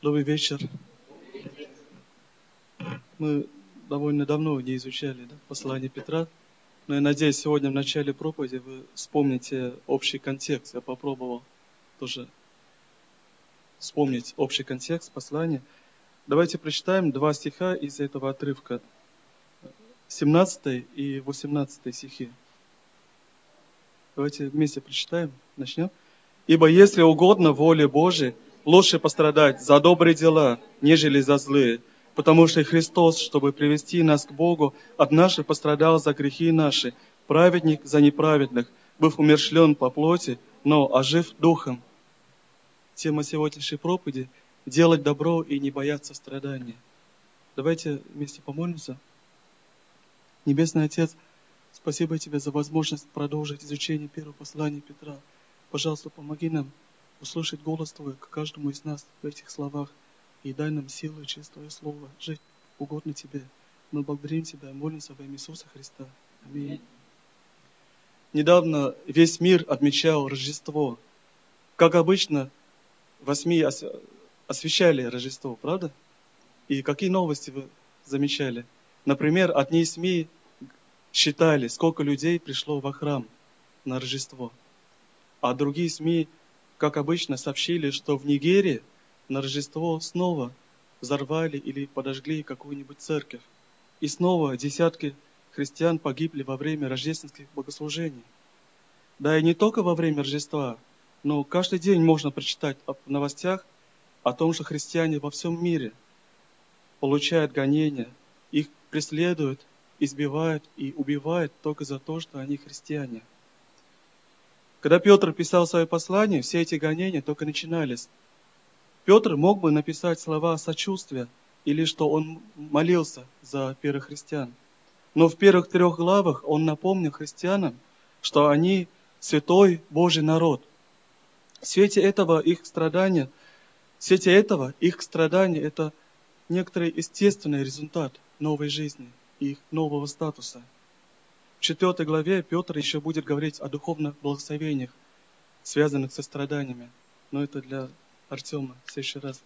Добрый вечер. Мы довольно давно не изучали послание Петра, но я надеюсь, сегодня в начале проповеди вы вспомните общий контекст. Я попробовал тоже вспомнить общий контекст послания. Давайте прочитаем два стиха из этого отрывка, 17 и 18 стихи. Давайте вместе прочитаем, начнем. «Ибо если угодно воле Божией, лучше пострадать за добрые дела, нежели за злые. Потому что Христос, чтобы привести нас к Богу, однажды пострадал за грехи наши, праведник за неправедных, быв умерщвлен по плоти, но ожив духом». Тема сегодняшней проповеди – делать добро и не бояться страданий. Давайте вместе помолимся. Небесный Отец, спасибо Тебе за возможность продолжить изучение первого послания Петра. Пожалуйста, помоги нам услышать голос Твой к каждому из нас в этих словах и дай нам силы через Твое Слово жить угодно Тебе. Мы благодарим Тебя и молимся во имя Иисуса Христа. Аминь. Недавно весь мир отмечал Рождество. Как обычно, в СМИ освещали Рождество, правда? И какие новости вы замечали? Например, одни СМИ считали, сколько людей пришло во храм на Рождество. А другие СМИ, как обычно, сообщили, что в Нигерии на Рождество снова взорвали или подожгли какую-нибудь церковь. И снова десятки христиан погибли во время рождественских богослужений. Да и не только во время Рождества, но каждый день можно прочитать в новостях о том, что христиане во всем мире получают гонения, их преследуют, избивают и убивают только за то, что они христиане. Когда Петр писал свое послание, все эти гонения только начинались. Петр мог бы написать слова сочувствия или что он молился за первых христиан. Но в первых 3 главах он напомнил христианам, что они святой Божий народ. В свете этого их страдания – это некоторый естественный результат новой жизни и их нового статуса. В 4 главе Петр еще будет говорить о духовных благословениях, связанных со страданиями. Но это для Артема в следующий раз.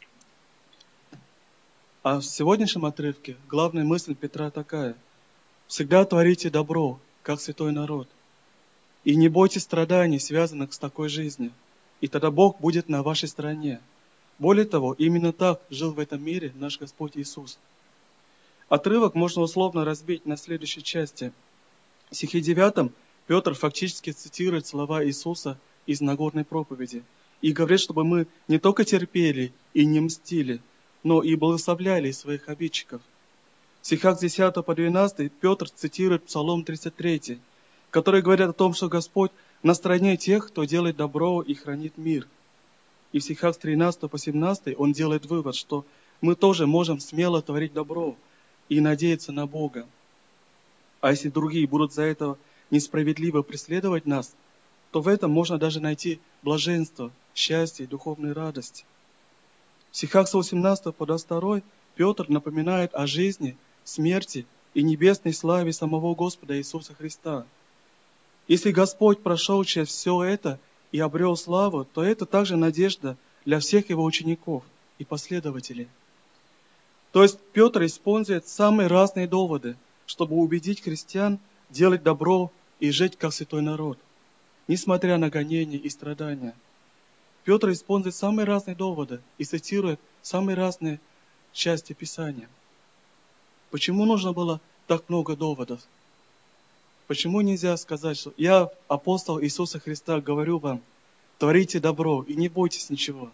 А в сегодняшнем отрывке главная мысль Петра такая. Всегда творите добро, как святой народ. И не бойтесь страданий, связанных с такой жизнью. И тогда Бог будет на вашей стороне. Более того, именно так жил в этом мире наш Господь Иисус. Отрывок можно условно разбить на следующей части. В стихе 9 Петр фактически цитирует слова Иисуса из Нагорной проповеди и говорит, чтобы мы не только терпели и не мстили, но и благословляли своих обидчиков. В стихах с 10 по 12 Петр цитирует Псалом 33, который говорит о том, что Господь на стороне тех, кто делает добро и хранит мир. И в стихах с 13 по 17 он делает вывод, что мы тоже можем смело творить добро и надеяться на Бога. А если другие будут за это несправедливо преследовать нас, то в этом можно даже найти блаженство, счастье и духовную радость. В стихах с 18 по 22 Петр напоминает о жизни, смерти и небесной славе самого Господа Иисуса Христа. Если Господь прошел через все это и обрел славу, то это также надежда для всех его учеников и последователей. То есть Петр использует самые разные доводы, чтобы убедить христиан делать добро и жить как святой народ, несмотря на гонения и страдания. Петр использует самые разные доводы и цитирует самые разные части Писания. Почему нужно было так много доводов? Почему нельзя сказать, что я, апостол Иисуса Христа, говорю вам, творите добро и не бойтесь ничего?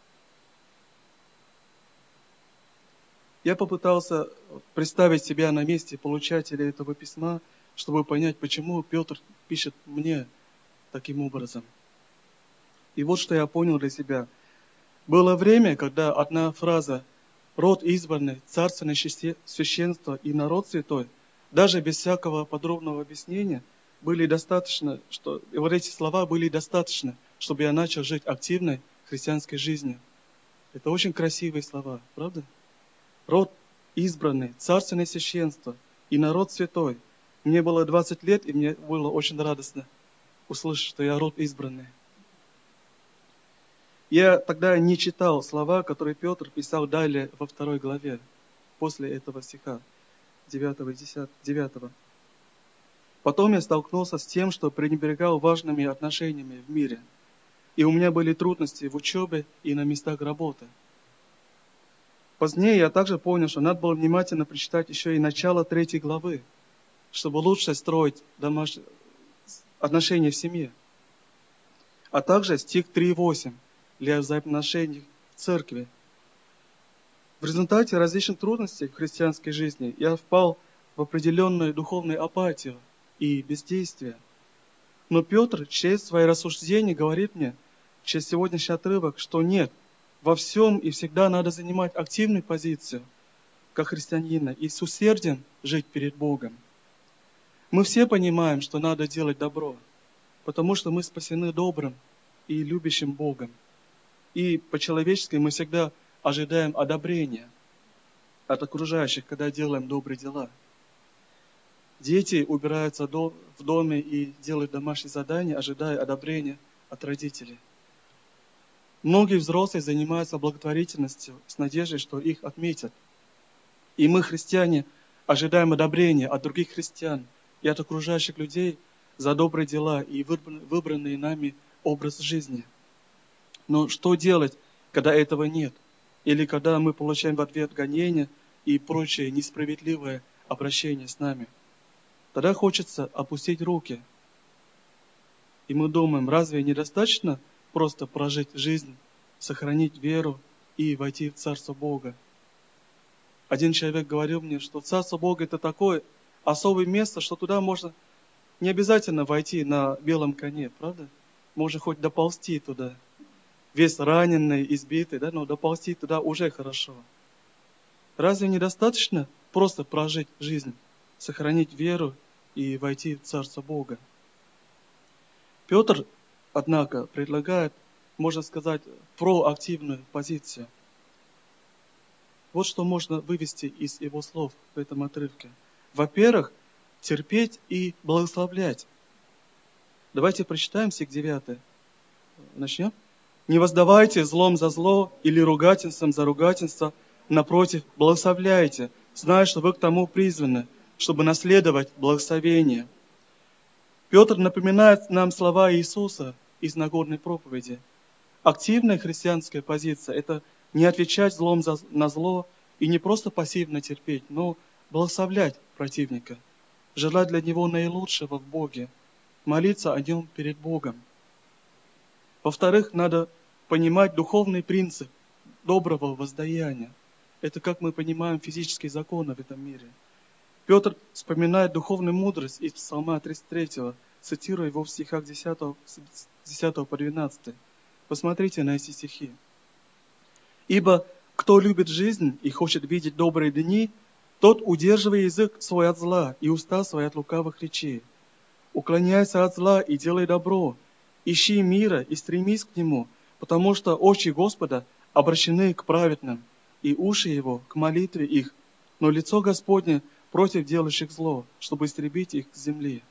Я попытался представить себя на месте получателя этого письма, чтобы понять, почему Петр пишет мне таким образом. И вот что я понял для себя. Было время, когда одна фраза «род избранный, царственное священство и народ святой», даже без всякого подробного объяснения, были достаточно, вот эти слова были достаточно, чтобы я начал жить активной христианской жизнью. Это очень красивые слова, правда? Род избранный, царственное священство и народ святой. Мне было 20 лет, и мне было очень радостно услышать, что я род избранный. Я тогда не читал слова, которые Петр писал далее во 2 главе, после этого стиха, 9 и 10, 9. Потом я столкнулся с тем, что пренебрегал важными отношениями в мире. И у меня были трудности в учебе и на местах работы. Позднее я также понял, что надо было внимательно прочитать еще и начало 3 главы, чтобы лучше строить отношения в семье. А также стих 3:8 для взаимоотношений в церкви. В результате различных трудностей в христианской жизни я впал в определенную духовную апатию и бездействие. Но Петр через свои рассуждения говорит мне, через сегодняшний отрывок, что нет, во всем и всегда надо занимать активную позицию, как христианина, и с усердием жить перед Богом. Мы все понимаем, что надо делать добро, потому что мы спасены добрым и любящим Богом. И по-человечески мы всегда ожидаем одобрения от окружающих, когда делаем добрые дела. Дети убираются в доме и делают домашние задания, ожидая одобрения от родителей. Многие взрослые занимаются благотворительностью с надеждой, что их отметят. И мы, христиане, ожидаем одобрения от других христиан и от окружающих людей за добрые дела и выбранный нами образ жизни. Но что делать, когда этого нет? Или когда мы получаем в ответ гонения и прочее несправедливое обращение с нами? Тогда хочется опустить руки. И мы думаем, разве недостаточно просто прожить жизнь, сохранить веру и войти в Царство Бога? Один человек говорил мне, что Царство Бога это такое особое место, что туда можно не обязательно войти на белом коне, правда? Можно хоть доползти туда. Весь раненый, избитый, да, но доползти туда уже хорошо. Разве недостаточно просто прожить жизнь, сохранить веру и войти в Царство Бога? Петр, однако, предлагает, можно сказать, проактивную позицию. Вот что можно вывести из его слов в этом отрывке. Во-первых, терпеть и благословлять. Давайте прочитаем стих 9. Начнем. «Не воздавайте злом за зло или ругательством за ругательство, напротив, благословляйте, зная, что вы к тому призваны, чтобы наследовать благословение». Петр напоминает нам слова Иисуса из Нагорной проповеди. Активная христианская позиция – это не отвечать злом на зло и не просто пассивно терпеть, но благословлять противника, желать для него наилучшего в Боге, молиться о нем перед Богом. Во-вторых, надо понимать духовный принцип доброго воздаяния. Это как мы понимаем физические законы в этом мире. Петр вспоминает духовную мудрость из Псалма 33, цитируя его в стихах 10 по 12. Посмотрите на эти стихи. «Ибо кто любит жизнь и хочет видеть добрые дни, тот удерживает язык свой от зла и уста свои от лукавых речей. Уклоняйся от зла и делай добро, ищи мира и стремись к нему, потому что очи Господа обращены к праведным, и уши его к молитве их, но лицо Господне против делающих зло, чтобы истребить их с земли».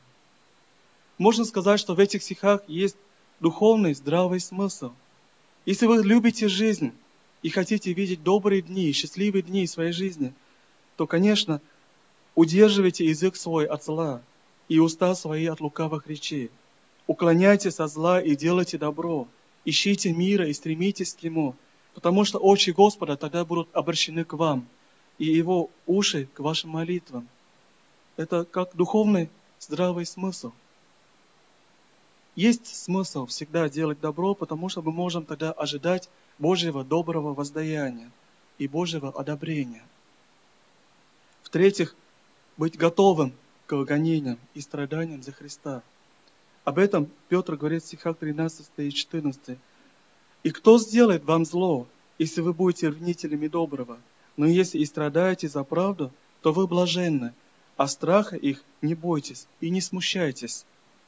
Можно сказать, что в этих стихах есть духовный здравый смысл. Если вы любите жизнь и хотите видеть добрые дни, счастливые дни в своей жизни, то, конечно, удерживайте язык свой от зла и уста свои от лукавых речей. Уклоняйтесь от зла и делайте добро. Ищите мира и стремитесь к нему, потому что очи Господа тогда будут обращены к вам, и его уши к вашим молитвам. Это как духовный здравый смысл. Есть смысл всегда делать добро, потому что мы можем тогда ожидать Божьего доброго воздаяния и Божьего одобрения. В-третьих, быть готовым к гонениям и страданиям за Христа. Об этом Петр говорит в стихах 13 и 14. «И кто сделает вам зло, если вы будете ревнителями доброго? Но если и страдаете за правду, то вы блаженны, а страха их не бойтесь и не смущайтесь».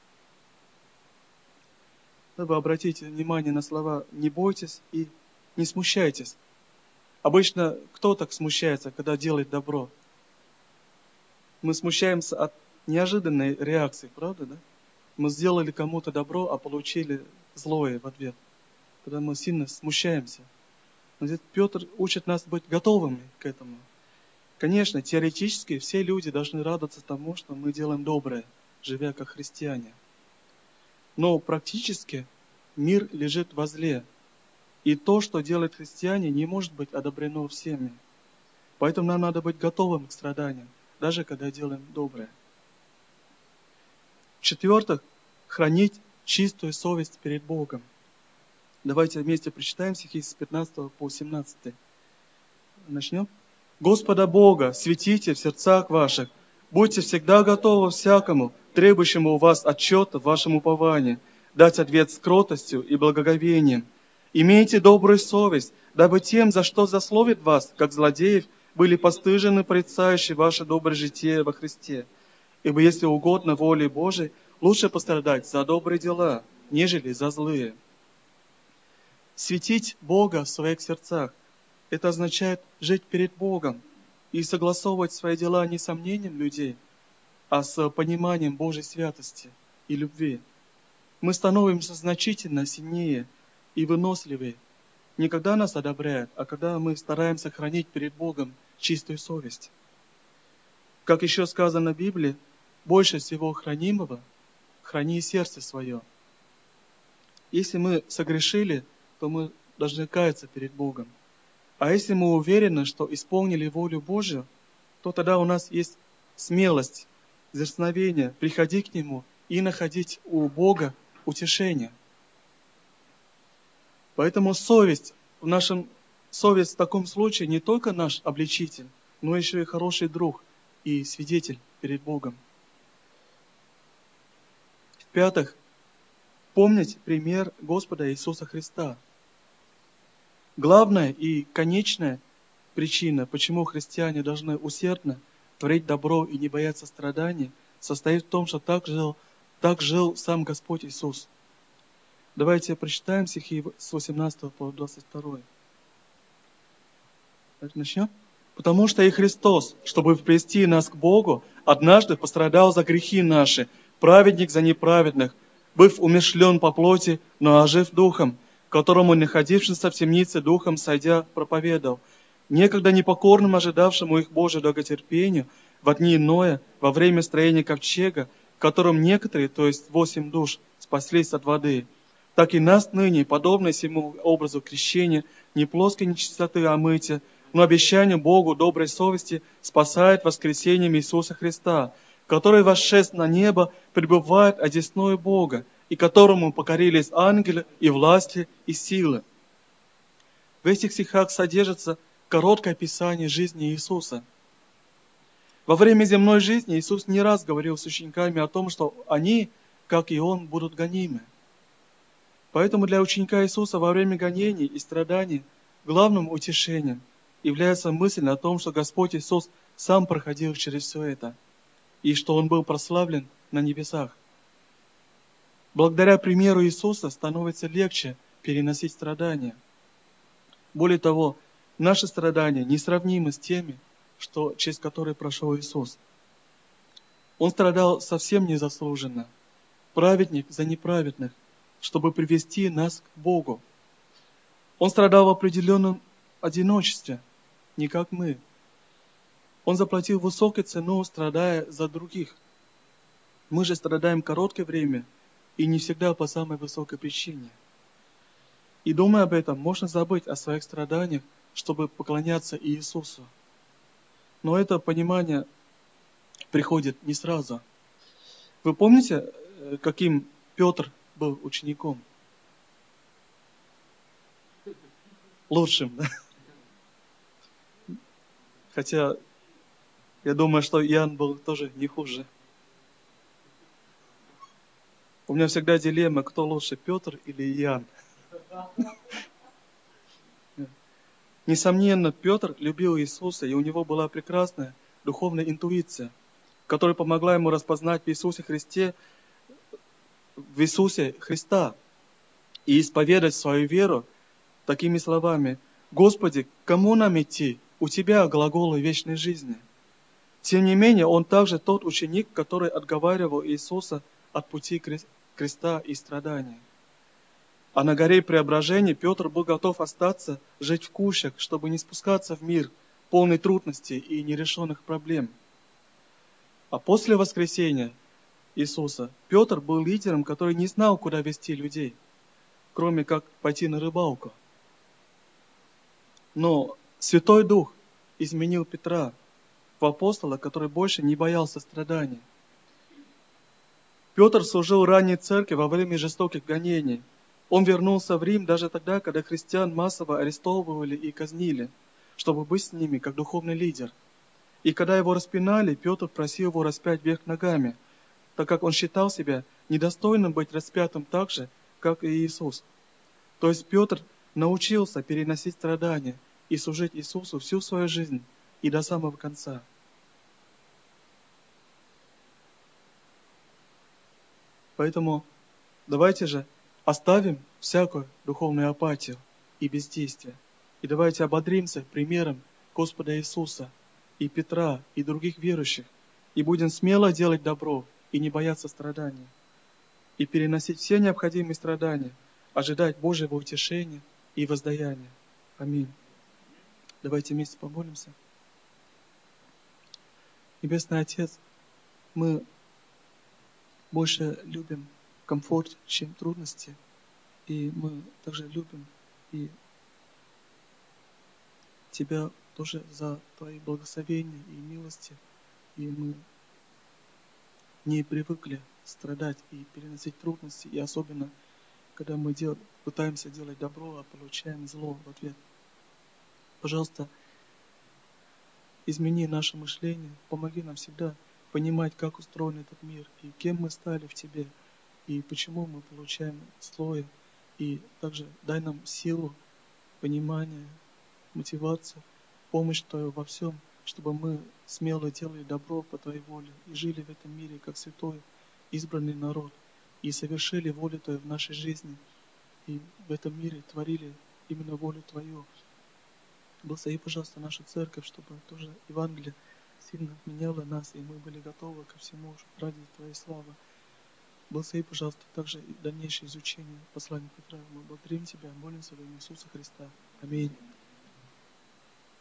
Вы обратите внимание на слова «не бойтесь» и «не смущайтесь». Обычно кто так смущается, когда делает добро? Мы смущаемся от неожиданной реакции, правда, да? Мы сделали кому-то добро, а получили злое в ответ. когда мы сильно смущаемся. Но здесь Петр учит нас быть готовыми к этому. Конечно, теоретически все люди должны радоваться тому, что мы делаем доброе, живя как христиане. Но практически мир лежит во зле, и то, что делают христиане, не может быть одобрено всеми. Поэтому нам надо быть готовым к страданиям, даже когда делаем доброе. В-четвертых, хранить чистую совесть перед Богом. Давайте вместе прочитаем стихи с 15 по 17. Начнем. «Господа Бога светите в сердцах ваших, будьте всегда готовы всякому, требующему у вас отчета в вашем уповании, дать ответ с кротостью и благоговением. Имейте добрую совесть, дабы тем, за что засловит вас, как злодеев, были постыжены порицающие ваше доброе житие во Христе. Ибо если угодно воле Божией, лучше пострадать за добрые дела, нежели за злые». Светить Бога в своих сердцах – это означает жить перед Богом и согласовывать свои дела не с мнением людей, а с пониманием Божьей святости и любви. Мы становимся значительно сильнее и выносливее, не когда нас одобряют, а когда мы стараемся хранить перед Богом чистую совесть. Как еще сказано в Библии, больше всего хранимого храни сердце свое. Если мы согрешили, то мы должны каяться перед Богом. А если мы уверены, что исполнили волю Божию, то тогда у нас есть смелость, дерзновение приходить к Нему и находить у Бога утешение. Поэтому совесть в таком случае не только наш обличитель, но еще и хороший друг и свидетель перед Богом. В-пятых, помнить пример Господа Иисуса Христа. Главная и конечная причина, почему христиане должны усердно творить добро и не бояться страданий, состоит в том, что так жил сам Господь Иисус. Давайте прочитаем стихи с 18 по 22. Начнем? «Потому что и Христос, чтобы привести нас к Богу, однажды пострадал за грехи наши, праведник за неправедных, быв умершлен по плоти, но ожив духом, которому, находившимся в темнице духом, сойдя, проповедовал, некогда непокорным ожидавшему их Божию долготерпению, в дни Ноя, во время строения ковчега, в котором некоторые, то есть 8 душ, спаслись от воды, так и нас ныне, подобно сему образу крещения, не плоской нечистоты омытия, но обещанию Богу доброй совести спасает воскресением Иисуса Христа, который, восшедший на небо, пребывает одесную Бога, и которому покорились ангелы и власти и силы». В этих стихах содержится короткое описание жизни Иисуса. Во время земной жизни Иисус не раз говорил с учениками о том, что они, как и Он, будут гонимы. Поэтому для ученика Иисуса во время гонений и страданий главным утешением является мысль о том, что Господь Иисус сам проходил через все это, и что Он был прославлен на небесах. Благодаря примеру Иисуса становится легче переносить страдания. Более того, наши страдания несравнимы с теми, через которые прошел Иисус. Он страдал совсем незаслуженно, праведник за неправедных, чтобы привести нас к Богу. Он страдал в определенном одиночестве, не как мы. Он заплатил высокую цену, страдая за других. Мы же страдаем короткое время и не всегда по самой высокой причине. И думая об этом, можно забыть о своих страданиях, чтобы поклоняться Иисусу. Но это понимание приходит не сразу. Вы помните, каким Петр был учеником? Лучшим, да? Хотя, я думаю, что Иоанн был тоже не хуже. У меня всегда дилемма, кто лучше, Петр или Иоанн. Несомненно, Петр любил Иисуса, и у него была прекрасная духовная интуиция, которая помогла ему распознать в Иисусе Христа и исповедать свою веру такими словами: «Господи, к кому нам идти? У Тебя глаголы вечной жизни». Тем не менее, он также тот ученик, который отговаривал Иисуса от пути креста и страдания. А на горе Преображения Петр был готов остаться, жить в кущах, чтобы не спускаться в мир, полный трудностей и нерешенных проблем. А после воскресения Иисуса Петр был лидером, который не знал, куда вести людей, кроме как пойти на рыбалку. Но Святой Дух изменил Петра в апостола, который больше не боялся страданий. Петр служил ранней церкви во время жестоких гонений. Он вернулся в Рим даже тогда, когда христиан массово арестовывали и казнили, чтобы быть с ними как духовный лидер. И когда его распинали, Петр просил его распять вверх ногами, так как он считал себя недостойным быть распятым так же, как и Иисус. То есть Петр научился переносить страдания и служить Иисусу всю свою жизнь и до самого конца. Поэтому давайте же оставим всякую духовную апатию и бездействие. И давайте ободримся примером Господа Иисуса и Петра и других верующих. И будем смело делать добро и не бояться страданий. И переносить все необходимые страдания, ожидать Божьего утешения и воздаяния. Аминь. Давайте вместе помолимся. Небесный Отец, мы больше любим комфорт, чем трудности. И мы также любим и Тебя тоже за Твои благословения и милости. И мы не привыкли страдать и переносить трудности. И особенно, когда мы пытаемся делать добро, а получаем зло в ответ. Пожалуйста, измени наше мышление, помоги нам всегда понимать, как устроен этот мир, и кем мы стали в Тебе, и почему мы получаем злое. И также дай нам силу, понимание, мотивацию, помощь Твою во всем, чтобы мы смело делали добро по Твоей воле и жили в этом мире как святой, избранный народ, и совершили волю Твою в нашей жизни, и в этом мире творили именно волю Твою. Благослови, пожалуйста, нашу церковь, чтобы тоже Евангелие сильно меняло нас, и мы были готовы ко всему ради Твоей славы. Благослови, пожалуйста, также и дальнейшее изучение послания Петра. Мы благодарим Тебя, молимся во имя Иисуса Христа. Аминь.